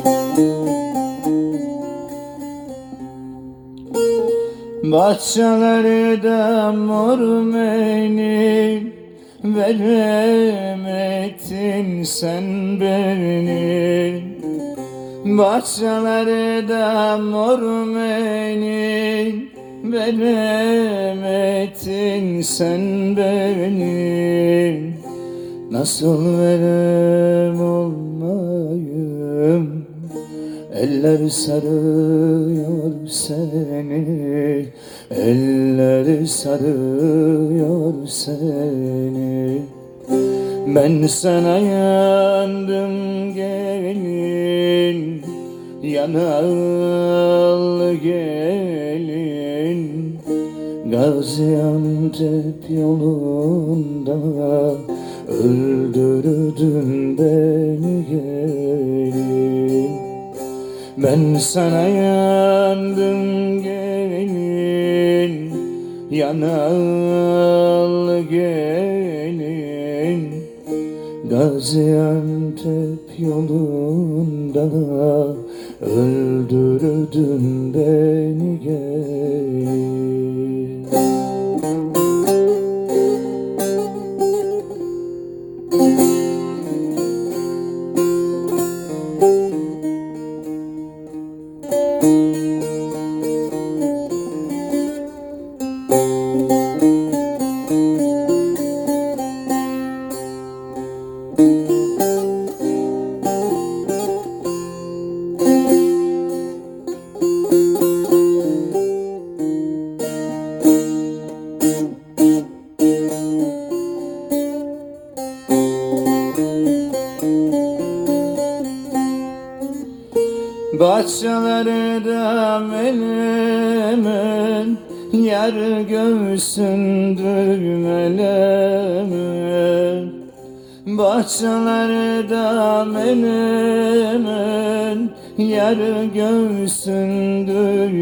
Bahçelerde mor meyni veremedin sen beni. Bahçelerde mor meyni veremedin sen beni. Nasıl verem olmayım, eller sarıyor seni, eller sarıyor seni. Ben sana yandım gelin, yanalı gelin. Gaziantep yolunda öldürdün beni gelin. Ben sana yandım gelin, yanalı gelin. Gaziantep yolunda öldürdün beni gelin. Bahçelerde melemen, yer göğsündür melemen. Bahçelerde melemen, yer göğsündür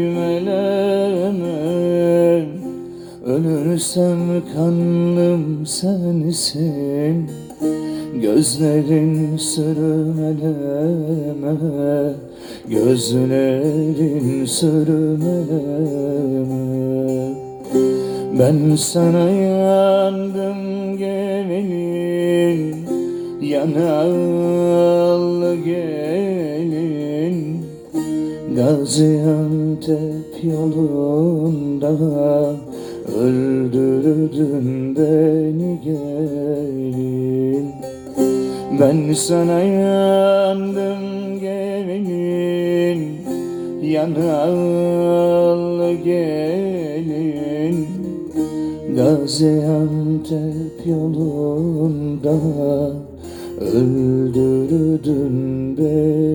melemen. Ölürsem kanlım sensin, gözlerin sürmeleme, gözlerin sürmeleme. Ben sana yandım gelin, yanalı gelin. Gaziantep yolunda öldürdün beni gelin. Ben sana yandım gelin, yanalı gelin. Gaziantep yolunda öldürdün beni.